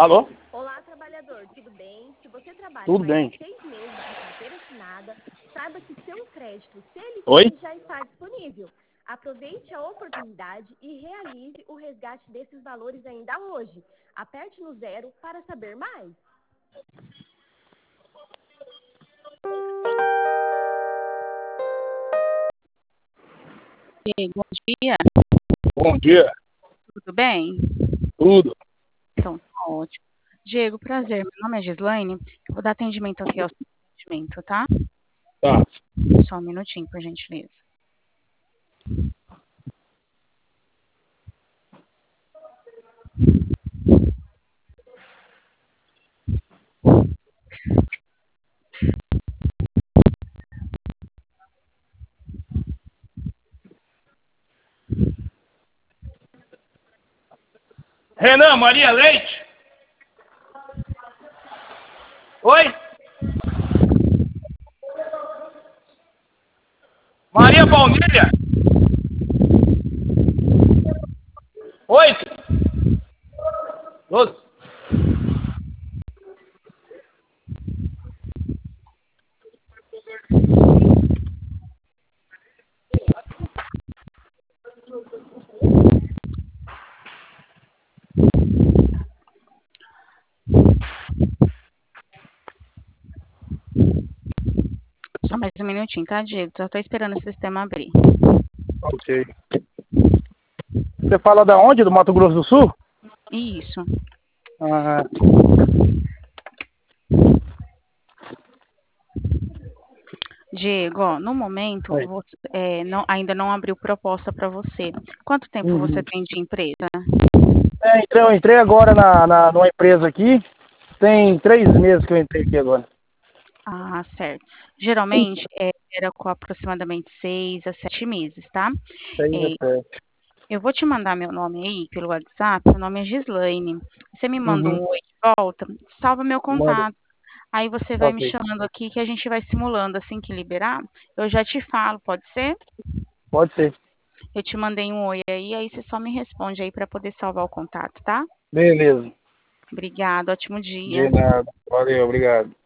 Alô? Olá, trabalhador, tudo bem? Se você trabalha Tudo mais bem. de 6 meses de carteira assinada, saiba que seu crédito Oi? CLT já está disponível. Aproveite a oportunidade e realize o resgate desses valores ainda hoje. Aperte no 0 para saber mais. Bom dia, Bom dia. tudo bem? Tudo. Então, tá ótimo. Diego, prazer. Meu nome é Gislaine. Eu vou dar atendimento aqui ao seu atendimento, tá? Tá. Só um minutinho, por gentileza. Renan, Maria Leite? Oi? Maria Baunilha? Oi? 12. Só mais um minutinho, tá, Diego? Só tô esperando o sistema abrir. Ok. Você fala da onde? Do Mato Grosso do Sul? Isso. Ah, Diego, ó, no momento, oi. ainda não abriu proposta para você. Quanto tempo você Uhum. tem de empresa? Eu entrei agora numa empresa aqui. Tem 3 meses que eu entrei aqui agora. Ah, certo. Geralmente, era com aproximadamente 6 a 7 meses, tá? 6 a É, 7. eu vou te mandar meu nome aí pelo WhatsApp. Meu nome é Gislaine. Você me manda Uhum. um oi de volta, salva meu Manda. contato. Aí você vai me Ok. chamando aqui que a gente vai simulando. Assim que liberar, eu já te falo, pode ser? Pode ser. Eu te mandei um oi aí você só me responde aí para poder salvar o contato, tá? Beleza. Obrigada, ótimo dia. De nada. Valeu, obrigado.